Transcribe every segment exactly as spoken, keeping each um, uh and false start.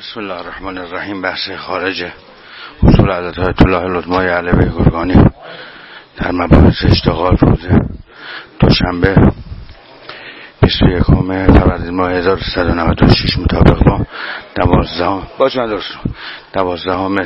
بسم الله الرحمن الرحیم. بحث خارج اصول حضرت آیت الله العظمای علوی گرگانی در مباحث اشتغال روز دوشنبه بیست و یکم فروردین ماه هزار و سیصد و نود و شش مطابق با دوازدهم باشه من درست دوازدهم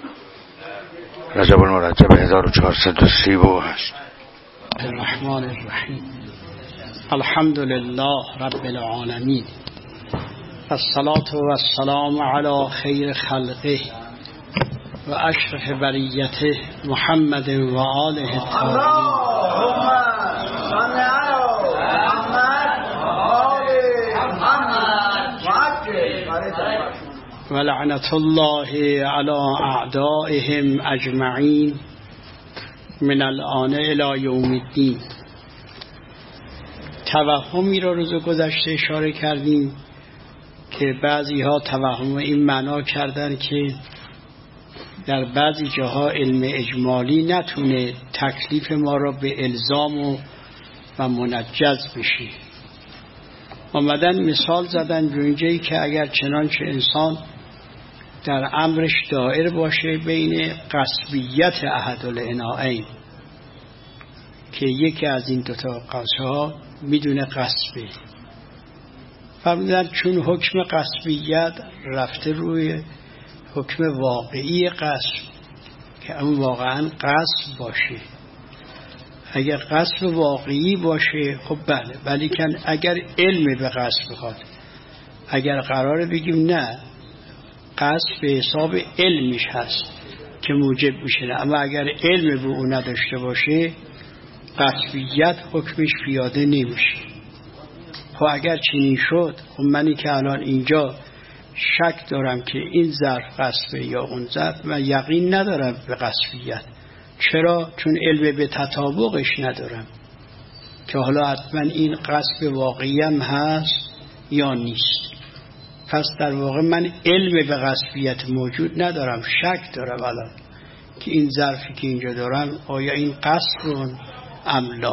رجب المرجب هزار و چهارصد و سی و هشت. الرحمن الرحیم. الحمد لله رب العالمین، الصلاة والسلام على خیر خلقه و اشرف بریته محمد و آله الطاهرین. و لعنت الله علی اعدائهم اجمعین من الآن الی یوم الدین. توهمی را روز گذشته اشاره کردیم که بعضی ها توهم این معنا کردن که در بعضی جاها علم اجمالی نتونه تکلیف ما را به الزام و, و منجز بشه. آمدن مثال زدن به اینجایی که اگر چنانچه انسان در امرش دائر باشه بین قصبیت احدالعناین که یکی از این دوتا قصها میدونه قصبه، فرمودن چون حکم قصبیت رفته روی حکم واقعی قصب که اون واقعا قصب باشه. اگر قصب واقعی باشه خب بله، ولی کن اگر علم به قصب بخواد، اگر قراره بگیم نه قصب به حساب علمش هست که موجب میشه، اما اگر علم به اون نداشته باشه قصبیت حکمش پیاده نمیشه. خب اگر چنین شد، خب منی که الان اینجا شک دارم که این ظرف قصبه یا اون ظرف، من یقین ندارم به قصبیت. چرا؟ چون علم به تطابقش ندارم که حالا حتما این قصب واقعی هم هست یا نیست. پس در واقع من علم به قصبیت موجود ندارم، شک دارم الان که این ظرفی که اینجا دارم آیا این قصب ام لا.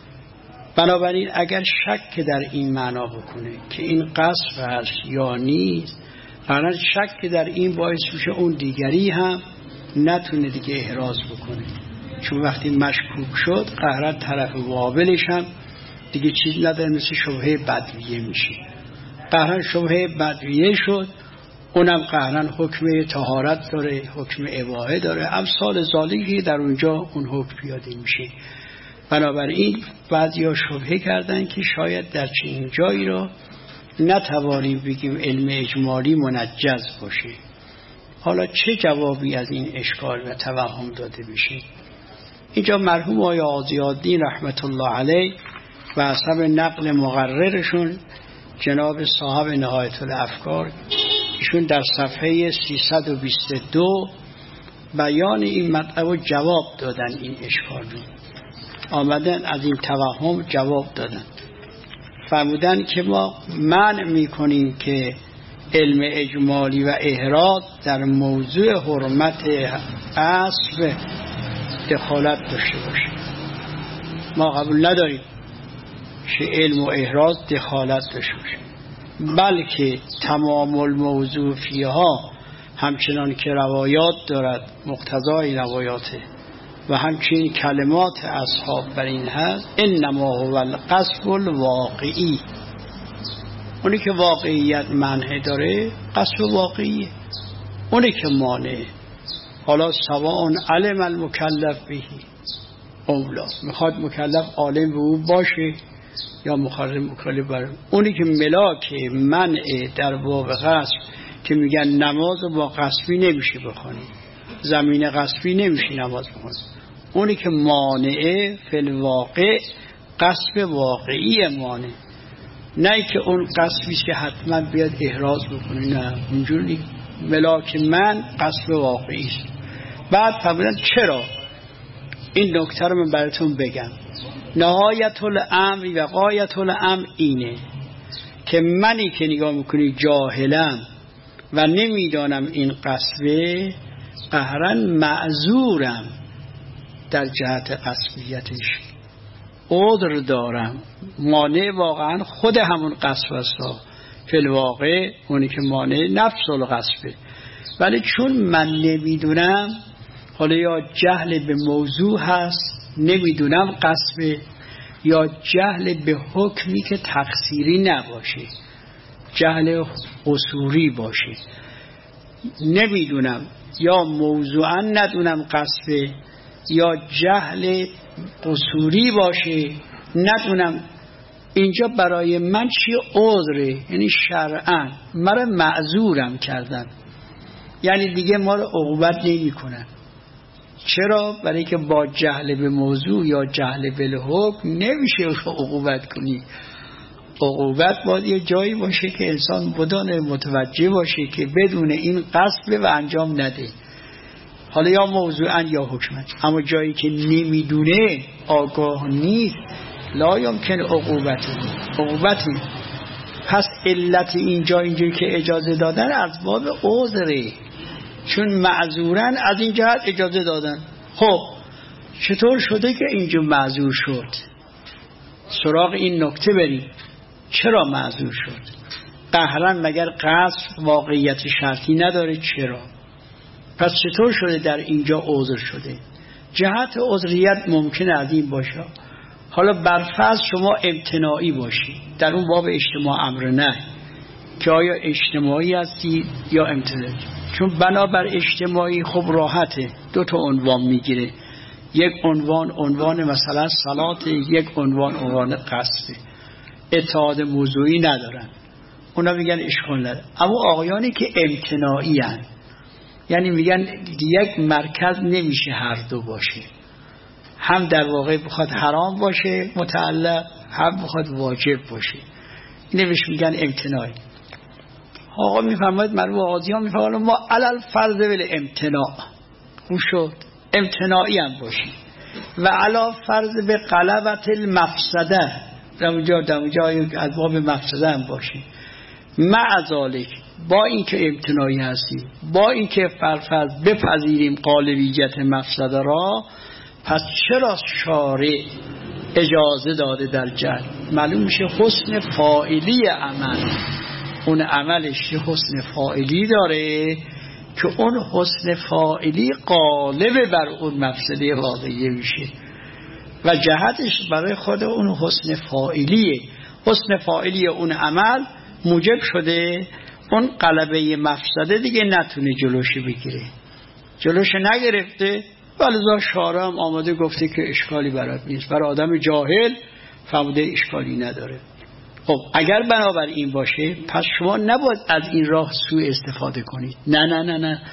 بنابراین اگر شک در این معنا بکنه که این قصب هست یا نیست، قرار شک در این باعث میشه اون دیگری هم نتونه دیگه احراز بکنه، چون وقتی مشکوک شد قهرن طرف مقابلش هم دیگه چیز نداره، مثل شبهه بدویه میشه. قهرن شبهه بدویه شد، اونم قهرن حکم طهارت داره، حکم اباحه داره، امثال ذالکی در اونجا اون حکم پیاده میشه. بنابراین بعضی ها شبهه کردن که شاید در چنین جایی را نتوانیم بگیم علم اجمالی منجز باشه. حالا چه جوابی از این اشکال و توهم داده بشه؟ اینجا مرحوم آقای عازی‌الدین رحمت الله علیه و حسب نقل مقررشون جناب صاحب نهایت الافکار، ایشون در صفحه سیصد و بیست و دو بیان این مطلب و جواب دادن این اشکال رو. آمدن از این توهم جواب دادن، فرمودن که ما منع میکنیم که علم اجمالی و احراز در موضوع حرمت قصب دخالت داشته باشه. ما قبول نداریم که علم و احراز دخالت داشته باشه، بلکه تمام الموضوع فیها همچنان که روایات دارد مقتضای روایاته و همچنین کلمات اصحاب بر این هست، انما هو القصب الواقعی. اونی که واقعیت منع داره قصب واقعیه، اونی که مانع حالا سواء علم المکلف بهی اولا، میخواد مکلف عالم به او باشه یا مخرم مکلف بر اونی که ملاک منع در باب قصب که میگن نماز با قصبی نمیشه بخونی، زمین قصبی نمیشه نماز بخونی، اونی که مانعه فی الواقع قصب واقعی مانع، نه که اون قصبی که حتما بیاد احراز بکنی، نه اونجوری ملاک من قصب واقعی است. بعد فرمودن چرا؟ این نکته رو من براتون بگم. نهایت الامر و غایت الامر اینه که منی که نگاه میکنی جاهلم و نمیدانم این قصبه، قهرن معذورم در جهت قصبیتش، عذر دارم. مانع واقعا خود همون قصب است فی الواقع اونی که مانع نفس الغصبه. ولی چون من نمیدونم، حالا یا جهل به موضوع هست نمیدونم غصبه، یا جهل به حکمی که تقصیری نباشه، جهل قصوری باشه، نمیدونم یا موضوعا ندونم غصبه، یا جهل قصوری باشه ندونم. اینجا برای من چی عذره؟ یعنی شرعاً مرا معذورم کردن، یعنی دیگه ما رو عقوبت نمی کنن. چرا؟ برای که با جهل به موضوع یا جهل به حکم نمیشه عقوبت کنی. عقوبت باید یه جایی باشه که انسان بدانه، متوجه باشه که بدون این قصد و انجام نده، حالا یا موضوعاً یا حکماً. اما جایی که نمیدونه، آگاه نیست، لا یمکن عقوبتی عقوبتی پس علت اینجا اینجایی که اجازه دادن از باب عذره، چون معذورن از این جهت اجازه دادن. خب چطور شده که اینجا معذور شد؟ سراغ این نکته بریم. چرا معذور شد؟ قهرن مگر قصد واقعیت شرطی نداره؟ چرا؟ پس چطور شده در اینجا عذر شده؟ جهت عذریت ممکنه از این باشه. حالا برفرض شما امتناعی باشی، در اون باب اجتماع امر نه که آیا اجتماعی هستی یا امتناعی. چون بنابر اجتماعی خب راحته، دو تا عنوان میگیره، یک عنوان عنوان مثلا صلات، یک عنوان عنوان قصد، اتحاد موضوعی ندارن، اونا میگن اشکال نداره. اما آقایانی که امتناعی هن، یعنی میگن یک مرکز نمیشه هر دو باشه، هم در واقع بخواد حرام باشه متعلق، هم بخواد واجب باشه، اینه بهش میگن امتناعی. آقا میفرماید مرحوم آقاضی ها میفرماید ما علل فرض ول امتناع، اون شد امتناعی هم باشی، و علا فرض به غلبت المفسده، در اونجا در اونجا از باب مفسده هم باشی. مع ذالک، با اینکه امتناعی هستیم، با اینکه فرفض بپذیریم غالبیت مفسده را، پس چرا شارع اجازه داده در جهل؟ معلوم میشه حسن فاعلی عمل، اون عملش حسن فاعلی داره که اون حسن فاعلی غالب بر اون مفسده واقعی میشه و جهتش برای خود اون حسن فاعلیه. حسن فاعلی اون عمل موجب شده اون غلبه مفسده دیگه نتونه جلوش بگیره. جلوش نگرفته، ولذا شارع هم آماده گفته که اشکالی برات نیست. برای آدم جاهل فهمده اشکالی نداره. خب اگر بنابر این باشه، پس شما نباید از این راه سوء استفاده کنید. نه نه نه نه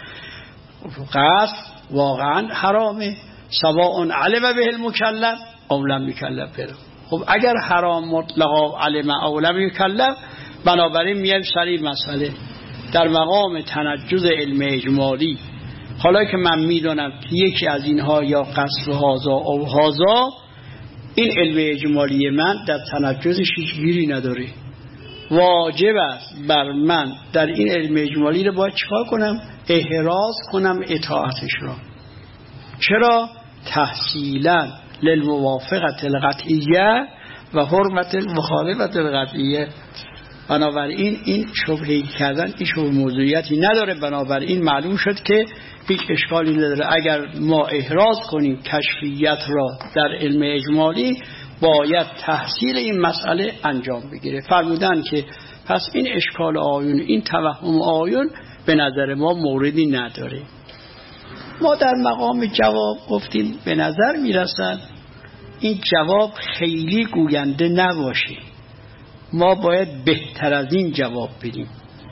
قصد واقعا حرامه، سواء علم به المکلف او لم یکلف به. خب اگر حرام مطلقا علم او لم یکلف، بنابراین میایم سری مسئله در مقام تنجز علم اجمالی. حالا که من میدونم که یکی از اینها یا قصد هازا او هازا، این علم اجمالی من در تنجزش هیچ گیری نداره، واجب است بر من در این علم اجمالی رو باید چیکار کنم؟ احراز کنم اطاعتش را. چرا؟ تحصیلا للموافقت القطعیه و حرمت المخالفت القطعیه. بنابراین این شبهه کردن این شبه موضوعیتی نداره. بنابراین معلوم شد که هیچ اشکالی نداره. اگر ما احراز کنیم کشفیت را در علم اجمالی، باید تحصیل این مسئله انجام بگیره. فرمودن که پس این اشکال آیون، این توهم آیون به نظر ما موردی نداره. ما در مقام جواب گفتیم به نظر میرسد این جواب خیلی گوینده نباشه، ما باید بهتر از این جواب بدیم.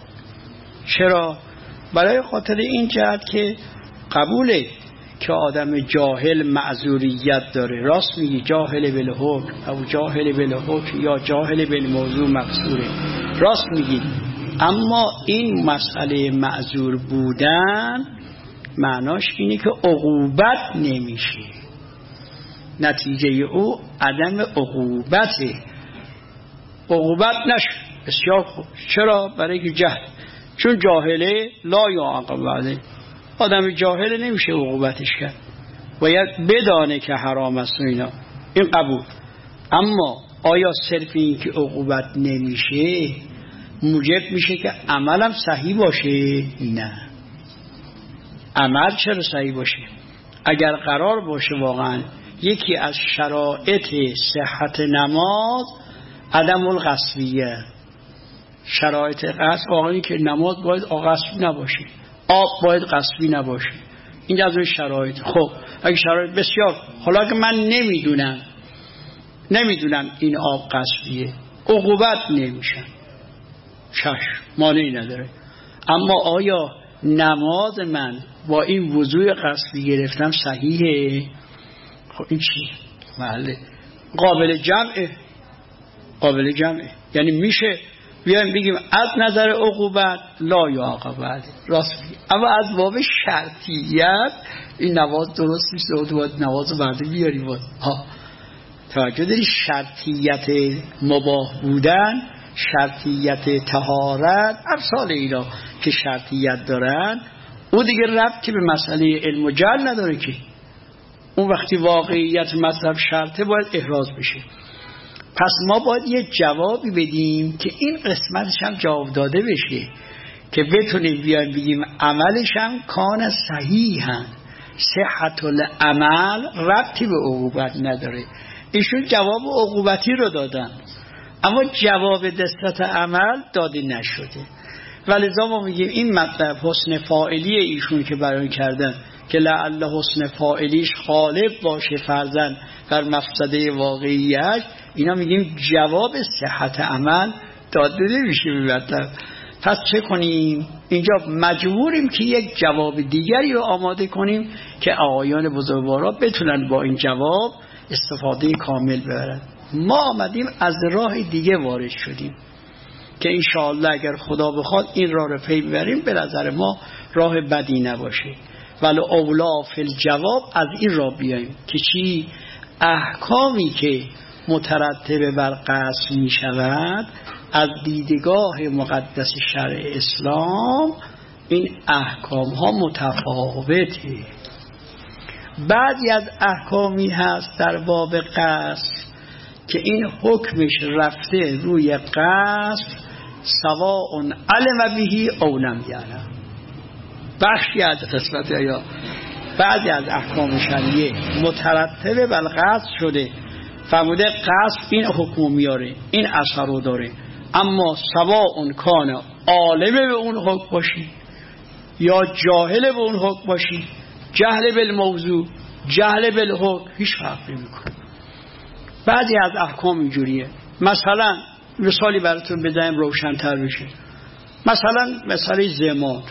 چرا؟ برای خاطر این جهت که قبوله که آدم جاهل معذوریت داره. راست میگی، جاهل بالحکم او جاهل بالحکم یا جاهل بالموضوع مقصوره، راست میگی. اما این مسئله معذور بودن معناش اینه که عقوبت نمیشه، نتیجه او عدم عقوبته، عقوبت نشه. بسیار خوب. چرا؟ برای که جهل، چون جاهله لا یعاقب علیه، آدم جاهل نمیشه عقوبتش کرد، باید بدانه که حرام است و اینا، این قبول. اما آیا صرف این که عقوبت نمیشه موجب میشه که عملم صحیح باشه؟ نه. عمل چرا صحیح باشه؟ اگر قرار باشه واقعا یکی از شرایط صحت نماز عدم القصویه، شرایط قصد واقعا که نماز باید قصوی نباشه، آب باید قصوی نباشه، این از اون شرایط. خب اگه شرایط بسیار، حالا که من نمیدونم نمیدونم این آب قصویه، عقوبت نمیشن، چشم مانعی نداره، اما آیا نماز من با این وضوع قصدی گرفتم صحیحه؟ خب این چیه؟ بله قابل جمعه، قابل جمعه، یعنی میشه بیایم بگیم از نظر عقوبت لا یعاقب علیه، راست میگی، اما از باب شرطیت این نماز درست نیست، باید نماز بعد بیاری باید. ها توجه داری؟ شرطیت مباح بودن، شرطیت طهارت، امثال اینا که شرطیت دارن، او دیگه ربطی به مسئله علم و جهل نداره که. اون وقتی واقعیت مطلب شرطه باید احراز بشه. پس ما باید یه جوابی بدیم که این قسمتش هم جواب داده بشه که بتونیم بیان بگیم عملش هم کان صحیحن، صحت العمل ربطی به عقوبت نداره. ایشون جواب عقوبتی رو دادن اما جواب دستت عمل داده نشده، ولذا ما میگیم این مطلب حسن فاعلی ایشون که بیان کردن که لعل حسن فاعلیش غالب باشه فرضاً بر مفسده واقعیت، اینا میگیم جواب صحت عمل داده نمیشه به مطلب. پس چه کنیم؟ اینجا مجبوریم که یک جواب دیگری رو آماده کنیم که آقایان بزرگوارا بتونن با این جواب استفاده کامل ببرن. ما آمدیم از راه دیگه وارد شدیم که انشاءالله اگر خدا بخواد این راه رو پی ببریم به نظر ما راه بدی نباشه، ولی اولا فی الجواب از این راه بیاییم که چی؟ احکامی که مترتب بر قصد می شود از دیدگاه مقدس شرع اسلام این احکام ها متفاوته. بعضی از احکامی هست در باب قصد که این حکمش رفته روی قصد سواء علم بهی او لم یعلم. بخشی از قسمت یا بعضی از احکام شرعیه مترتب بر قصد شده، فرموده قصد این حکم میاره، این اثر رو داره، اما سواء کان عالم به اون حکم باشی یا جاهل به اون حکم باشی، جهل بالموضوع جهل بالحکم هیچ فرق نمیکنه. بعضی از احکام اینجوریه. مثلا مثالی براتون بزنم روشن‌تر بشه. مثلا مسئله ضمان،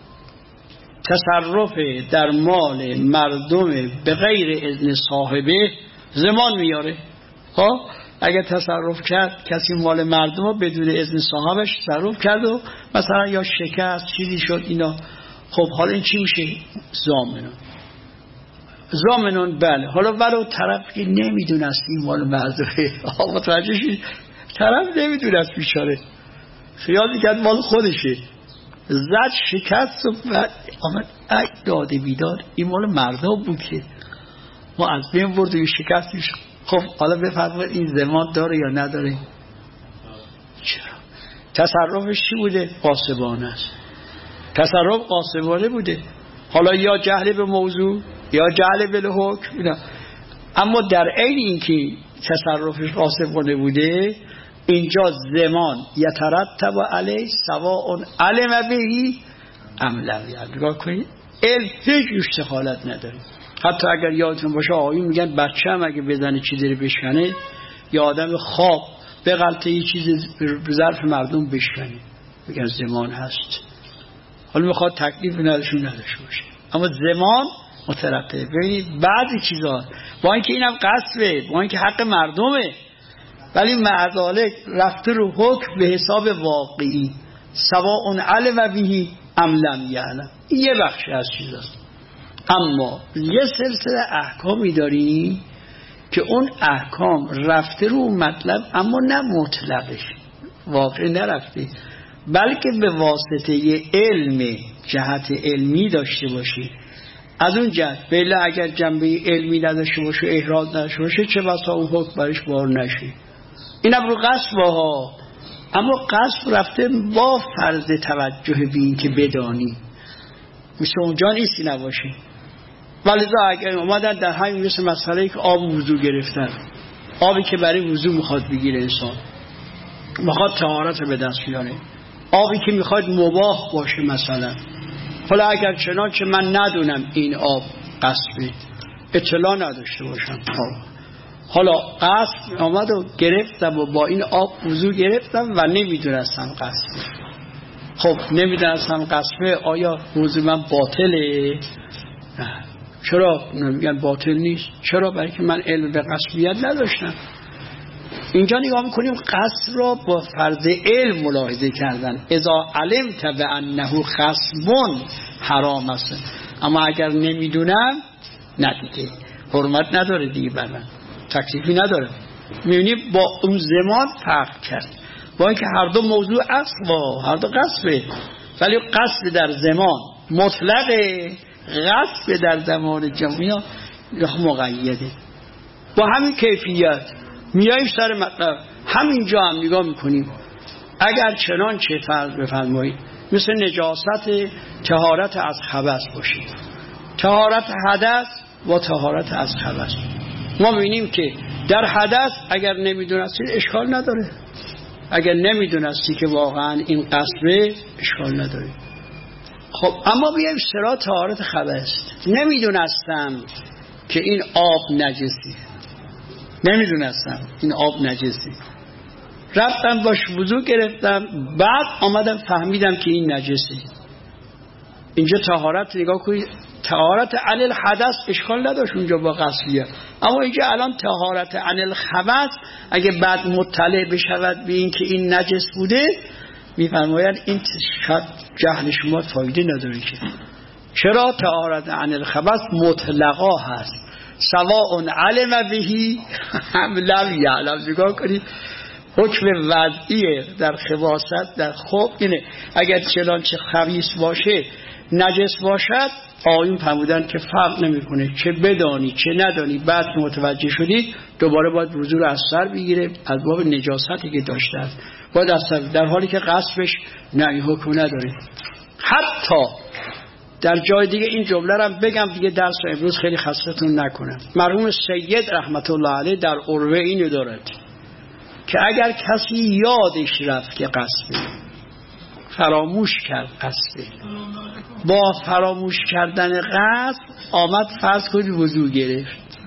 تصرف در مال مردم به غیر اذن صاحبه ضمان میاره. خب اگر تصرف کرد کسی مال مردم رو بدون اذن صاحبش تصرف کرد و مثلا یا شکست چیزی شد اینا، خب حالا این چی میشه؟ ضامنون. ضامنون بله. حالا ولو طرف که نمیدونست این مال مردمه، متوجه شید؟ طرف نمیدونست بیچاره، خیال کرد مال خودشه، زد شکست و آمد ای داده بیداد این مال مردم بود که ما از بین بردیم شکستش. خب حالا بفرمایید این ضمان داره یا نداره؟ چرا؟ تصرفش چی بوده؟ قاصبانه است. تصرف قاصبانه بوده، حالا یا جهل به موضوع یا جهل به حکم اینا. اما در عین اینکه تصرفش قاصبانه بوده، اینجا ضمان یترتب علیه سواء علم بهی ام لم یعلم. نگاه کنید علم هیچ استحالت نداره. حتی اگر یادتون باشه آقایون میگن بچه هم اگه بزنه چیزی رو بشکنه یا آدم خواب به غلطه یه چیزی به ظرف مردم بشکنه میگن ضمان هست. حالا میخواد تکلیف نداشون نداشته باشه، اما ضمان مترتبه. ببینید بعضی چیزا با اینکه اینم قصبه، با اینکه حق مردمه، ولی معذالک رفته رو حکم به حساب واقعی سواء علم بهی ام لم یعلم. یه بخشی از چیزاست. اما یه سلسله احکامی داریم که اون احکام رفته رو مطلب اما نه مطلقش واقع نرفته، بلکه به واسطه یه علم جهت علمی داشته باشه. از اون جهت بله اگر جنبه علمی نداشته باشه، احراز نداشته باشه، چه بسا اون حکم برش بار نشه. اینم رو قصد ها اما قصد رفته با فرض توجه به این که بدانی، مثل اونجا نیستی نباشی. ولذا اگر اومدن در همین مثل مسئله که آب وضو گرفتن، آبی که برای وضو میخواد بگیره انسان، میخواد طهارت به دست بیاره، آبی که میخواد مباح باشه مثلا، حالا اگر چنانچه من ندونم این آب قصبه، اطلاع نداشته باشم، حالا قصب آمد و گرفتم و با این آب وضو گرفتم و نمیدونستم قصبه. خب نمیدونستم قصبه، آیا وضو من باطله؟ نه. چرا میگن باطل نیست؟ چرا؟ برای که من علم به قصبیت نداشتم. اینجا نگاه میکنیم قصد را با فرض علم ملاحظه کردن. اذا علمت بانه خصم حرام است، اما اگر نمیدونم ندیده، حرمت نداره دیگه، بر من تکلیفی نداره. میبینی با اون زمان فرق کرد، با اینکه هر دو موضوع اصل و هر دو قصبه، ولی قصد در زمان مطلقه، قصد در زمان جمعی مقیده. با همین کیفیت میاییم سر مطلب. همینجا هم نگاه میکنیم، اگر چنانچه فرض بفرمایید مثل نجاست طهارت از خبث باشه، طهارت حدث و طهارت از خبث، ما میبینیم که در حدث اگر نمیدونستی اشکال نداره، اگر نمیدونستی که واقعا این قصبه اشکال نداره. خب اما بیایم سرا طهارت خبث، نمیدونستم که این آب نجسی، نمیدونستم این آب نجسی، رفتم باش وضو گرفتم، بعد آمدم فهمیدم که این نجسی. اینجا طهارت نگاه کنید، طهارت عن الحدث اشکال نداشت اونجا با قصدیه، اما اینجا الان طهارت عن الخبث اگه بعد مطلع بشود به این که این نجس بوده، میفرماید این شاید جهل شما فایده نداره. که چرا؟ طهارت عن الخبث مطلقا هست، سواء علم بهی هم لم یعلم. نگاه کنید حکم وضعیه در خباثت، در خوب اینه، اگر چنانچه خبیث باشه نجس باشد، آیون فرمودن که فرق نمیکنه، چه بدانی چه ندانی، بعد که متوجه شدید دوباره باید وضو رو از سر بگیره، از باب نجاستی که داشته است باید از سر، در حالی که قصبش نه این حکم نداره. حتی در جای دیگه این جمله رو بگم دیگه درس امروز خیلی خستتون نکنم. مرحوم سید رحمت الله علیه در عروه اینو دارد که اگر کسی یادش رفت که قصبه، فراموش کرد قصبه، با فراموش کردن قصد آمد فرض کنید وضو گرفت،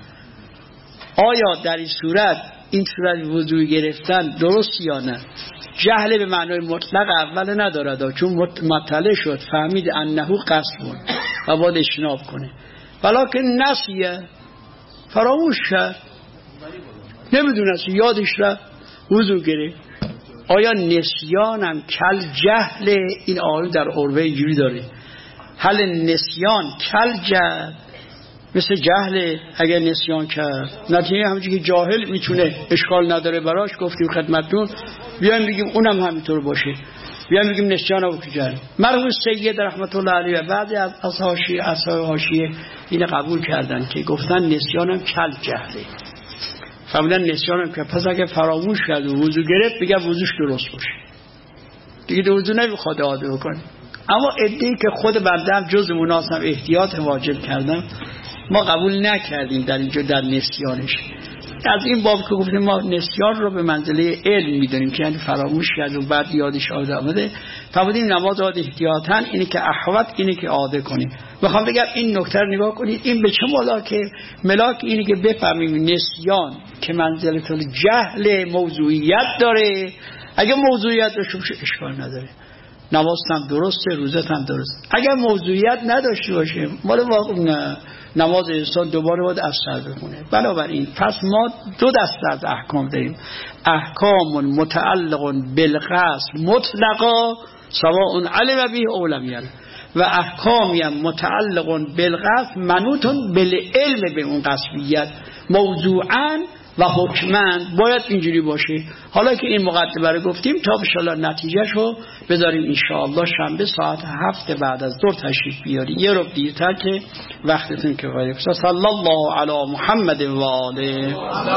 آیا در این صورت این صورت وضو گرفتن درست یا نه؟ جهل به معنای مطلق اول ندارد، چون مطلع شد فهمید انه قصد بود و باید اجتناب کنه، ولکن نسیه، فراموش کرد، نمیدونست، یادش رفت وضو گرفت. آیا نسیانم کل جهل؟ این آیه در عروه اینجوری داره، هل نسیان کل جهل، مثل جهل اگر نسیان کرد، نتیجه همونجوری که جاهل میتونه اشکال نداره براش، گفتیم خدمتتون، بیایم بگیم اونم همینطور باشه، بیایم بگیم نسیان رو که جهل. مرحوم سید رحمت الله علیه و بعضی از حاشیه اصحاب حاشیه این قبول کردن که گفتن نسیانم کل جهله، فهمیدن نسیانم که پس اگه فراموش کرد و وضو گرفت بگه وضوش درست باشه، دیگه وضو نمیخواد عاده بکنه. اما ادعی که خود بنده جز مناسب احتیاط واجب کردم، ما قبول نکردیم در اینجا در نسیانش. از این باب که گفتیم ما نسیان رو به منزله علم میدونیم که یعنی فراموش کرد و بعد یادش آمده، فرمودیم نماز عاده احتیاطاً اینه که احوط اینه که عاده کنیم. میخوام بگم این نکته رو نگاه کنید، این به چه ملاکه؟ ملاک اینه که بفهمیم نسیان که منزله جهل موضوعیت داره، اگه موضوعیت داشته باشه اشکال نداره، نماز هم درسته، روزت هم درست. اگر موضوعیت نداشته باشه مال واقع نماز انسان دوباره باید از سر بخونه. بنابراین پس ما دو دسته از احکام داریم، احکام متعلق بالقصد مطلقا سواء علم به او لم یعلم، و احکامی متعلق بالقصد منوط بالعلم به اون قصدیت موضوعاً و حکماً باید اینجوری باشه. حالا که این مقدمه رو گفتیم تا انشاءالله نتیجهشو بذاریم انشاءالله شنبه ساعت هفت بعد از ظهر تشریف بیاری، یه ربع دیرتر که وقتتون کفایه. صلی الله علی محمد و آله.